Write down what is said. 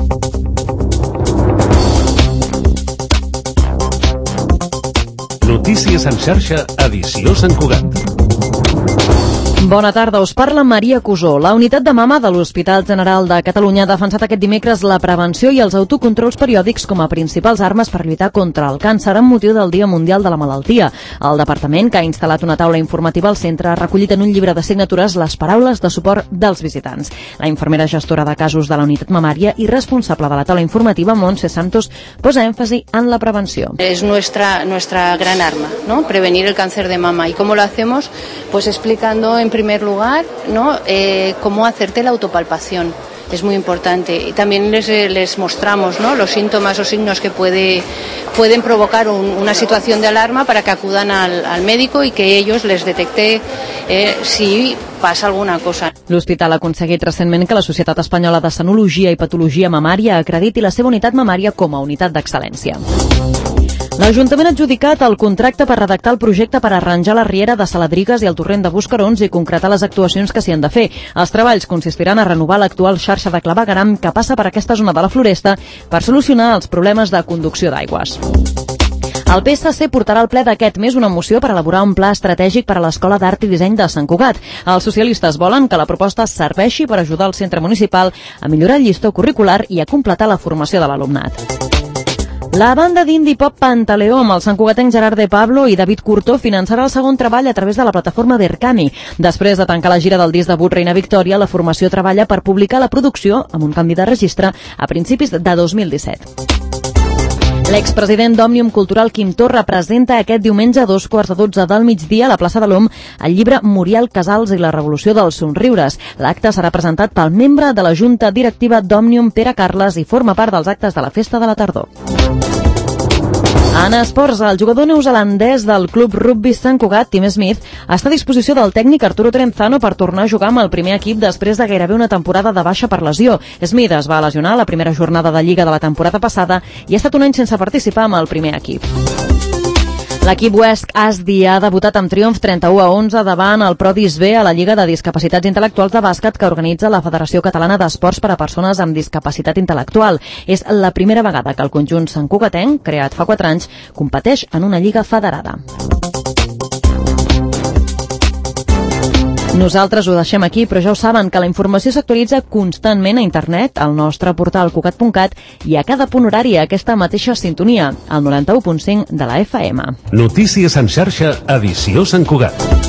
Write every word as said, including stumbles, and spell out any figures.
Notícies en xarxa, edició Sant Cugat. Bona tarda, us parla Maria Cusó. La unitat de mama de l'Hospital General de Catalunya ha defensat aquest dimecres la prevenció i els autocontrols periòdics com a principals armes per lluitar contra el càncer amb motiu del Dia Mundial de la Malaltia. El departament, que ha instal·lat una taula informativa al centre, ha recollit en un llibre de signatures les paraules de suport dels visitants. La infermera gestora de casos de la unitat mamària i responsable de la taula informativa, Montse Santos, posa èmfasi en la prevenció. Es nuestra, nuestra gran arma, ¿no? Prevenir el cáncer de mama. ¿Y cómo lo hacemos? Pues explicando en En primer lugar, ¿no? eh, cómo hacerte la autopalpación. Es muy importante. Y también les, les mostramos, ¿no? los síntomas o signos que puede, pueden provocar un, una situación de alarma para que acudan al, al médico y que ellos les detecte eh, si passa alguna cosa. L'hospital ha aconseguit recentment que la Societat Espanyola de Senologia i Patologia Mamària acrediti la seva unitat mamària com a unitat d'excel·lència. L'Ajuntament ha adjudicat el contracte per redactar el projecte per arranjar la riera de Saladrigues i el torrent de Buscarons i concretar les actuacions que s'hi han de fer. Els treballs consistiran a renovar l'actual xarxa de clavegueram que passa per aquesta zona de la Floresta per solucionar els problemes de conducció d'aigües. El P S C portarà al ple d'aquest mes una moció per elaborar un pla estratègic per a l'Escola d'Art i Disseny de Sant Cugat. Els socialistes volen que la proposta serveixi per ajudar el centre municipal a millorar el llistó curricular i a completar la formació de l'alumnat. La banda d'indie pop Pantaleó amb el santcugatenc Gerard de Pablo i David Curto finançarà el segon treball a través de la plataforma d'Ercani. Després de tancar la gira del disc debut Reina Victòria, la formació treballa per publicar la producció amb un canvi de registre a principis de dos mil disset. L'expresident d'Òmnium Cultural Quim Torra presenta aquest diumenge a dos quarts de dotze del migdia a la plaça de l'Om el llibre Muriel Casals i la revolució dels somriures. L'acte serà presentat pel membre de la Junta Directiva d'Òmnium, Pere Carles, i forma part dels actes de la Festa de la Tardor. En esports, el jugador neozelandès del club rugby Sant Cugat, Tim Smith, està a disposició del tècnic Arturo Trenzano per tornar a jugar amb el primer equip després de gairebé una temporada de baixa per lesió. Smith es va lesionar a la primera jornada de Lliga de la temporada passada i ha estat un any sense participar amb el primer equip. L'equip West Asdi ha debutat amb triomf trenta-u a onze davant el Prodis B a la Lliga de Discapacitats Intel·lectuals de Bàsquet que organitza la Federació Catalana d'Esports per a Persones amb Discapacitat Intel·lectual. És la primera vegada que el conjunt santcugatenc, creat fa quatre anys, competeix en una lliga federada. Nosaltres ho deixem aquí, però ja ho saben que la informació s'actualitza constantment a internet, al nostre portal cugat punt cat i a cada punt horari a aquesta mateixa sintonia, al noranta-u punt cinc de la F M. Notícies en xarxa, edició Sant Cugat.